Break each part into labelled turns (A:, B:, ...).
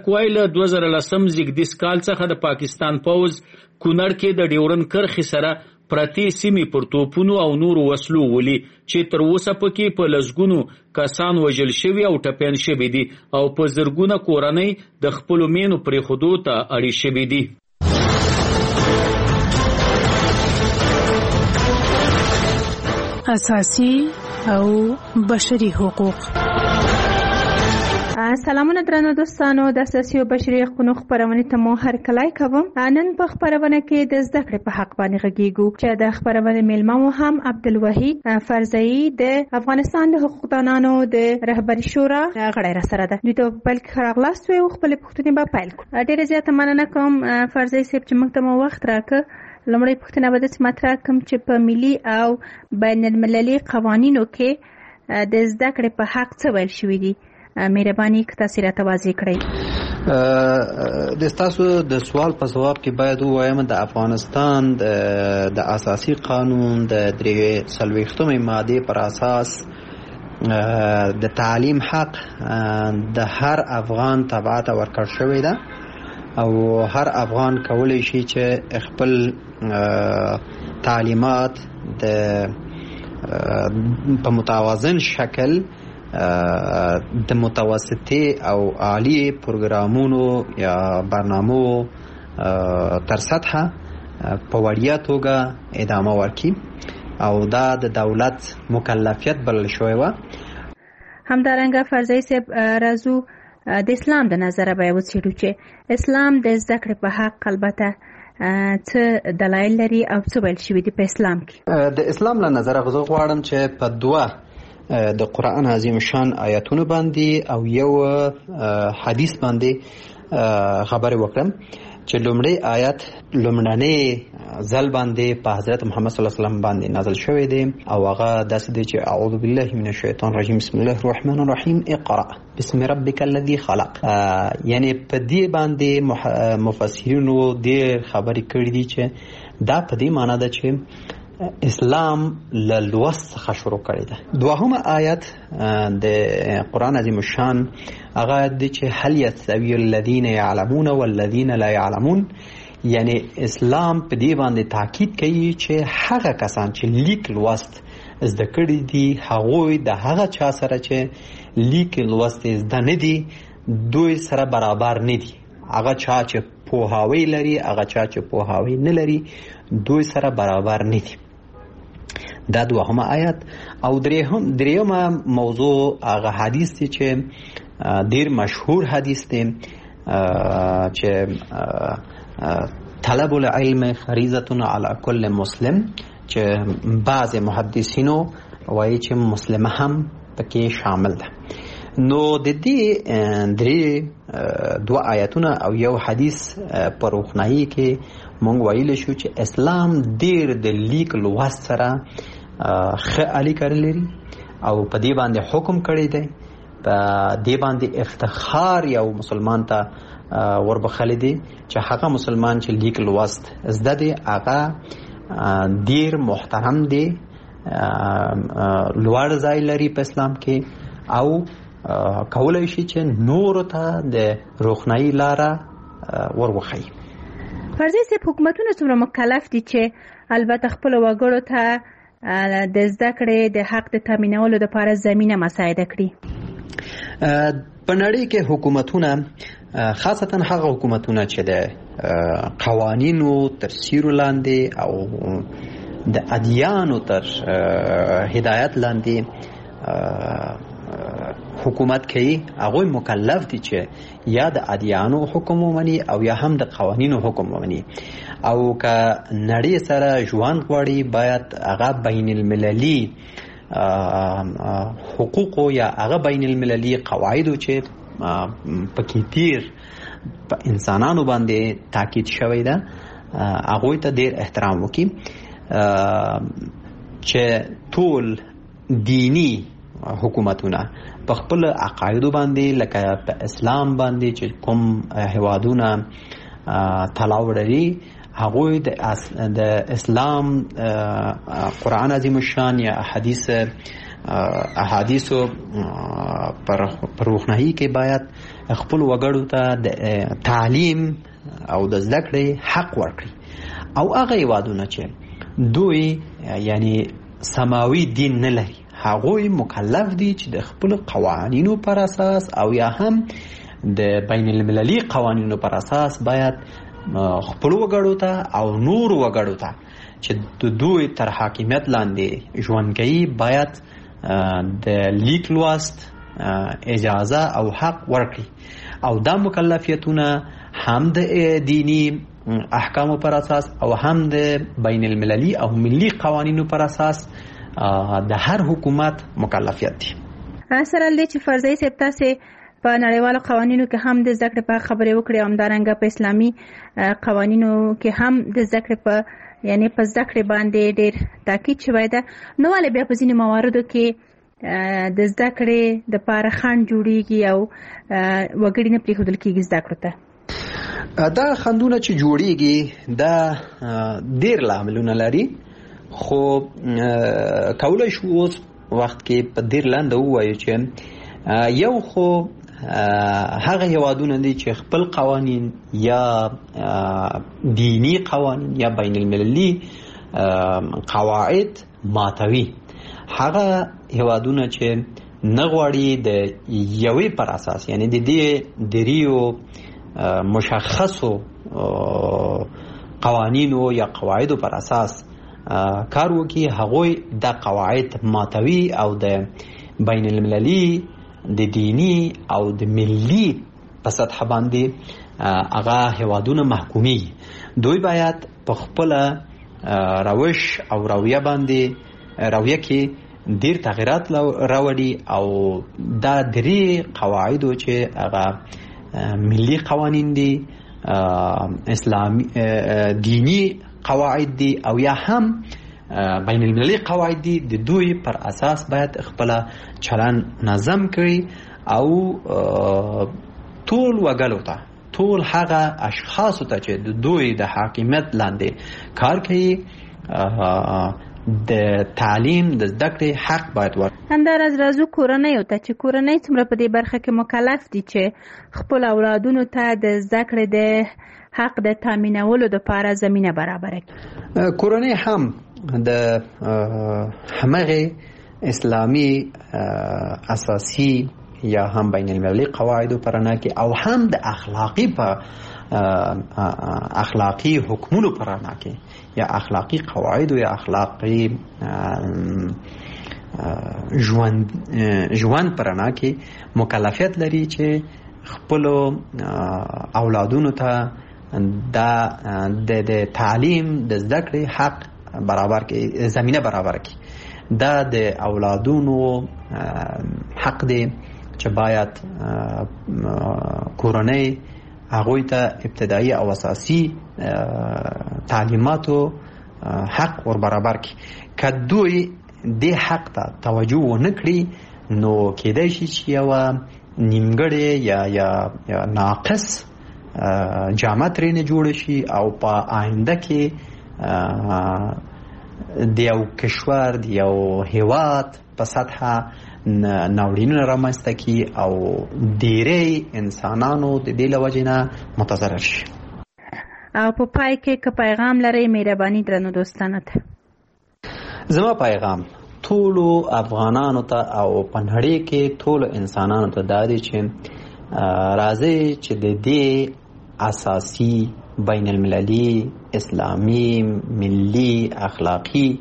A: خلک وایي له 2010 زیږدیز کال څخه د پاکستان پوځ کونړ کې د ډیورن کرښې سره پرتې سیمې پر توپونو او نورو وسلو ولي چې تر اوسه پکې په لسګونو کسان وژل شوي او ټپیان شوي دي او په زرګونه کورنۍ د خپلو مینو پرېښودو ته اړې شوي دي.
B: اساسي او بشري حقوق.
C: سلامونه درنو دوستانو، د اساسي او بشري حقوقو خبرونه ته مو هرکلی کوم. نن په خبرونه کې د زده کړې په حق باندې غږیږو چې د خبرونه میلمه مو هم عبدالوحید فرزئی د افغانستان د حقوقدانانو د رهبري شورا غړی را سره ده. دوی ته په پیل کې ښه راغلاست وي او خپلې پوښتنې به پیل کړو. ډېره زیاته مننه کوم فرزئی صاحب چې موږ ته مو وخت راکړ. لومړی پوښتنه به داسې مطرح کړم چې په ملي او بین المللي قوانینو کې د زده کړې په حق څه ویل شوي دي؟ مهرباني که تاسو راته واضح کړئ.
D: د تاسو د سوال په جواب کې باید ووایم د افغانستان د اساسي قانون د 43مې ماده پر اساس د تعلیم حق د هر افغان تبع ته ورکړل شوی ده او هر افغان کولی شي چې خپل تعلیمات په متوازن شکل د متوسطي او عالی پروګرامونو یا برنامو تر سطحه په وړیا توګه ادامه ورکړي او دا د دولت مکلفیت بلل شوی و.
C: همدارنګه فرزئی صاحب راځو د اسلام د نظره به وڅېړو چې اسلام د زده کړې په حق البته څه دلایل لري او څه ویل شوي دي په اسلام کې.
D: د اسلام له نظره زه غواړم چې په دوه د قرآن عظیم شان آیاتونو باندې او یو حدیث باندې خبرې وکړم چې لومړی آیات لومړنی ځل باندې په حضرت محمد صلی الله علیه وسلم باندې نازل شوی دی او هغه داسې دی چې اعوذ بالله من الشیطان الرجیم بسم الله الرحمن الرحیم اقرأ بسم ربک الذی خلق. یعنی په دې باندې مفسرینو ډېر خبرې کړې دي چې دا په دې معنی ده چې اسلام له لوست څخه شروع کړی ده. دوهمه آیت د قرآن عظیم الشان هغه دی چې هل یستوی الذین یعلمون والذین لا یعلمون. یعنی اسلام په دې باندې تاکید کوي چې هغه کسان چې لیک لوست زده کړي دي هغوی د هغه چا سره چې لیک لوست زده نه دي دوی سره برابر نه دي. هغه چا چې پوهاوی لري هغه چا چې پوهاوی نه لري دوی سره برابر نه دي. دا دوهمه آیت. او دریمه موضوع هغه حدیث دی چې ډیر مشهور حدیث دی چې طلب العلم فریضة علی کل مسلم، چې بعض محدثینو وایي چې مسلمه هم پکې شامل ده. نو د دې درې دوه آیتونه او یو حدیث په روښنايي کې مونږ ویلی شو چې اسلام ډیر د لیک لوست سره ښه اړیکه لري او په دې باندې حکم کړی دی. په دې باندې افتخار یو مسلمان ته وربخلی دی چې هغه مسلمان چې لیک لوست زده دی هغه ډیر محترم دی، لوړ ځای لري په اسلام کې او کولای شي چې نور ته د روښنايي لاره وروخی.
C: فرضاً چې حکومتونه څومره مکلف دي چې البته خپل وګړو ته د زده کړې د حق د تامینولو لپاره زمینه مساعده کړي.
D: په نړۍ کې حکومتونه خاصتا هغه حکومتونه چې د قوانینو تر سیوري لاندې او د ادیانو تر هدایت لاندې حکومت کوي هغه مکلف دي چې یا د ادیانو حکم ومني او یا هم د قوانینو حکم ومني او که نړۍ سره ژوند غواړي باید هغه بین المللي حقوق یا هغه بین المللي قواعدو چې پکې تیر په انسانانو باندې تاکید شوی ده هغه ته ډیر احترام وکړي چې ټول دینی حکومتونه په خپل عقایدو باندې لکه په اسلام باندې چې کوم هوادونه تلاو لري هغه د اسلام قرآن عظیم الشان یا احادیثو پر روښنايي کې باید خپل وګړو ته د تعلیم او د زده کړې حق ورکړي او هغه هیوادونه چې دوی یعنی سماوي دین نه لري هغوی مکلف دي چې د خپل قوانینو پر اساس او یا هم د بین المللي قوانینو پر اساس باید خپل وګړو ته او نور وګړو ته چې دوی تر حاکمیت لاندې ژوند کوي باید د لیک لوست اجازه او حق ورکړي او دا مکلفیتونه هم د دینی احکامو پر اساس او هم د بین المللي او ملي قوانینو پر اساس د هر حکومت مکلفیت دي.
C: سره لدې چې فرضي صاحب تاسې په نړیوالو قوانینو کې هم د زده کړې په خبرې وکړې او همدارنګه په اسلامي قوانینو کې هم د زده کړې په یعنی په زده کړې باندې ډېر تاکید شوی ده، نو ولې بیا په ځینې مواردو کې د زده کړې دپاره خنډ جوړیږي او وګړي نه پرېښودل کېږي زده کړو ته؟
D: دا خنډونه چې جوړیږي دا ډېر لاملونه لري، خو کولی شو اوس وخت کې په ډېر لنډه ووایو چې یو خو هغه هیوادونه دي چې خپل قوانین یا دینی قوانین یا بین المللي قواعد ماتوي، هغه هیوادونه چې نه غواړي د یوې پر اساس یعنی د دې دریو مشخصو قوانینو یا قواعدو پر اساس کار وکړي، هغوی د قواعد ماتوي او د بین المللي د دینی او د ملي په سطح باندې هغه هیوادونه محکومي. دوی باید په خپل روش او رویه کې ډیر تغیرات راوړي او دا درې قواعدو چې هغه ملي قوانین دي، اسلامي دینی قواعد دي او یا هم بین المللي قواعد دي، د دوی پر اساس باید خپل چلن نظم کړي او ټول وګړو ته، ټول هغه اشخاصو ته چې د دوی د حاکمیت لاندې کار کوي د تعلیم د زده کړې حق باید ورکړي.
C: همداراز راځو کورنیو ته چې کورنۍ څومره په دې برخه کې مکلف دي چې خپل اولادونو ته د زده کړې د حق د تامینولو دپاره زمینه برابره کړي.
D: کورنۍ هم د همغه اسلامي اساسي یا هم بین المللي قواعدو پر نه کې او هم د اخلاقی حکمونو پر نه کې یا اخلاقی قواعد یا اخلاقی ژوند پر نه کې مکلفیت لري چې خپل اولادونو ته د تعلیم د زده کړې حق برابر کې زمینه برابر کې. دا د اولادونو حق دی چې باید کورنۍ هغوی ته ابتدایي او اساسي تعلیماتو حق ور برابر کړي. که دوی دې حق ته توجه ونه کړي نو کېدای شي چې یوه نیمګړې یا ناقص جامه ترېنه جوړه شي او په آینده کې د یو کشور د یو هیواد په سطحه ناورینونه رامنځته کړي او ډېری انسانانو د دې له وجې نه متضرر شي.
C: او په پای کې که پیغام لرئ مهرباني درنو دوستانو ته؟
D: زما پیغام ټولو افغانانو ته او په نړۍ کې ټولو انسانانو ته دا دی چې راځئ چې د دې اساسي بین المللي اسلامي ملي اخلاقی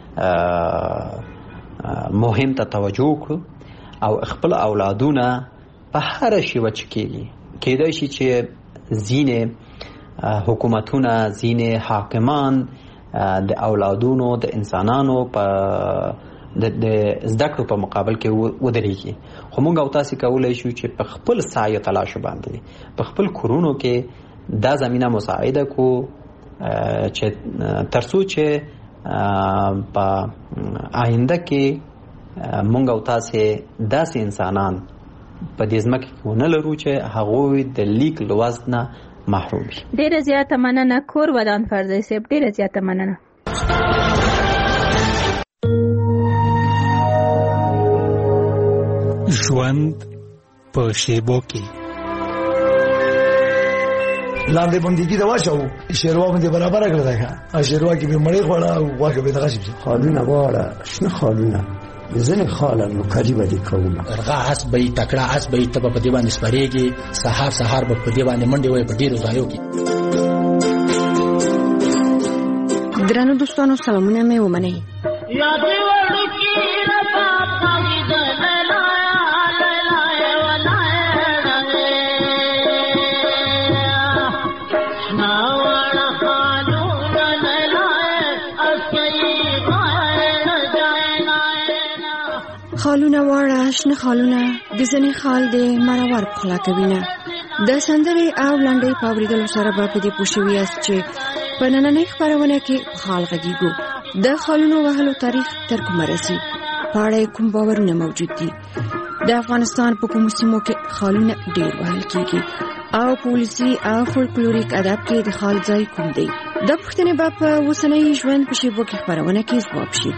D: مهم ته توجه کړو او خپل اولادونه په هر شیوه چې کېدای شي چې ځینې حکومتونه ځینې حاکمان د اولادونو د انسانانو په د زده کړو په مقابل کې ودرېږي، خو موږ او تاسې کولی شو چې په خپل سعی تلاش باندې په خپل کورونو کې دا زمینه مساعده کو چې ترڅو چې په آینده کې موږ او تاسې داسې انسانان په دې ځمکه کې ونه لرو چې هغوی د لیک لوست نه محروم وي.
C: ډېره زیاته مننه کور ودان فرضي صاحب، ډېره زیاته مننه.
B: ژوند په شیبو کې
E: لاندې بندګي دا واچو شیروا باندې برابر کړل دا شیروا کې به مړی خوړه او واګه به دغه شي
F: خالونه واړه شنه خالونه ځنه خالن نو قریبه دي کومه
G: ارغا اس به تکړه اس به ته په دې باندې سپریږي سحر به په دې باندې منډي وای په ډیرو ځایو کې.
H: درنو دوستانو سلامونه مې ومنئ. خالونه واړه شنه خالونه د ځنې خال د مرور پخلا کوینه د سندرې او لنډۍ په اورېدلو سره به په دې پوه شوي یاست چې په نننۍ خپرونه کې خال غږیږو. د خالونو وهلو تاریخ تر کومه رسي؟ په اړه کوم باورونه موجود دي؟ د افغانستان په کومو سیمو کې خالونه ډېر وهل کېږي او په ولسي او فولکلوریک ادب کې د خال ځای کوم دی؟ دا پوښتنې به په اوسنۍ ژوند په شیبو کې خپرونه کې ځواب شي.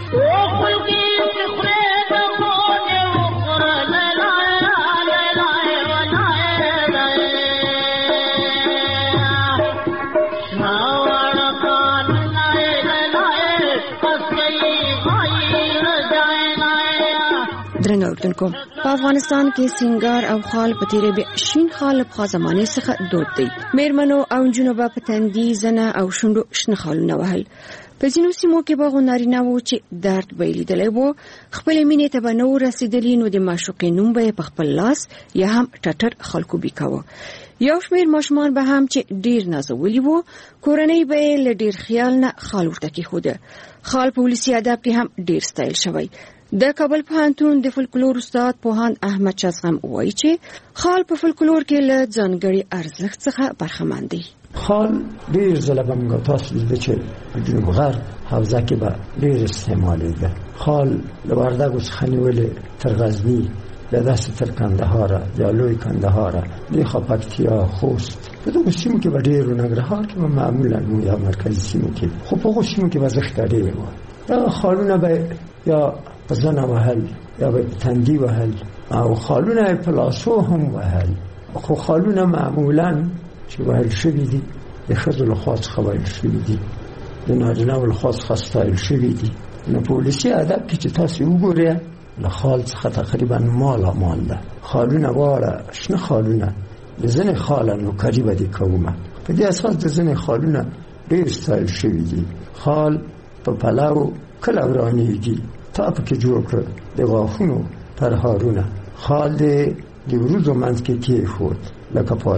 H: درنو اوردونکو، په افغانستان کې سینګار او خال په تیرې به شین خال په زمانه څخه دود دی. میرمنو او جنونو په تندي زنه او شونډو شنه خالونه وهل. په ځینو سیمو کې به غونارینه وو چې درد به لیدلی وو، خپل مینې ته به نو رسیدلی نو د معشوقې نوم به په خپل لاس یا هم ټټر خلکو بیکاوه. یو شمېر ماشومان به هم چې ډیر نازولي وو، کورنۍ به یې له ډیر خیال نه خال ورته کېښوده. خال په ولسي ادب کې هم ډیر ستایل شوی. د کابل پوهنتون د فولکلور استاد پوهاند احمد شزغم وایي چې خال په فولکلور کې له ځانګړي ارزښت څخه برخمن دی.
F: خال ډیر ځله به موږ تاسو لیدل چې په جنوب غرب حوزه کې به ډیر استعمالېده. خال له وردګو څخه نیولې تر غزني له داسې تر کندهار یا لوی کندهار د پکتیا خوست په دغو سیمو کې به ډېر ننګرهار کې به معمولا یا مرکزي سیمو کې خو په هغو سیمو کې به زښت ډېر وو. دا خالونه به یا په زنه وهل یا به تندي وهل او خالونه په لاسو هم وهل. خو خالونه معمولا چې وهل شوي دي د ښځو لخوا څخه وهل شوي دي، د نارینه‌و لخوا څخه ستایل شوي دي. نو په ولسي ادب کې چې تاسې وګورئ له خال څخه تقریبا مالا مال ده. خالونه واړه شنه خالونه د ځنې خاله نو قریبه دي کومه. په دې اساس د ځنې خالونه ډېر ستایل شوي دي. خال په پلو کله ورانېږي، تا پکې جوړ کړ د غاښونو پرهارونه. خال د وروځو منځ کې کېښود لکه